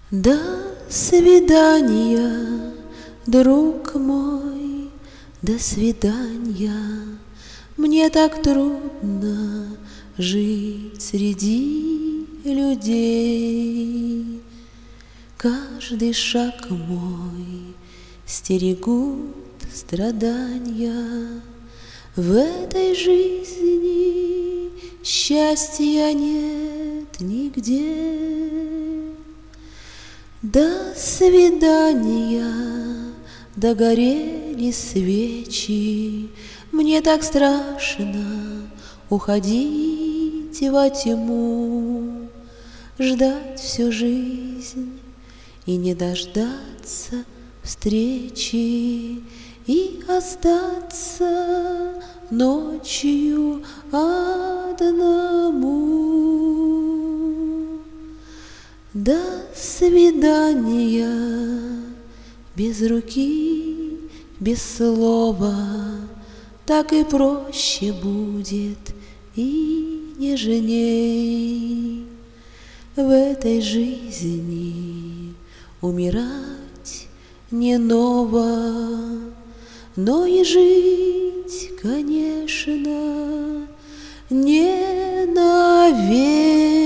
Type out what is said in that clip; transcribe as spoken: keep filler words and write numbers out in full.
До свидания, друг мой, до свидания. Мне так трудно жить среди людей. Каждый шаг мой стерегут страдания. В этой жизни счастья нет нигде. До свидания, догорели свечи. Мне так страшно уходить во тьму, ждать всю жизнь и не дождаться встречи, и остаться ночью одному. До свидания, без руки, без слова. Так и проще будет, и нежней. В этой жизни умирать не ново, но и жить, конечно, не навек.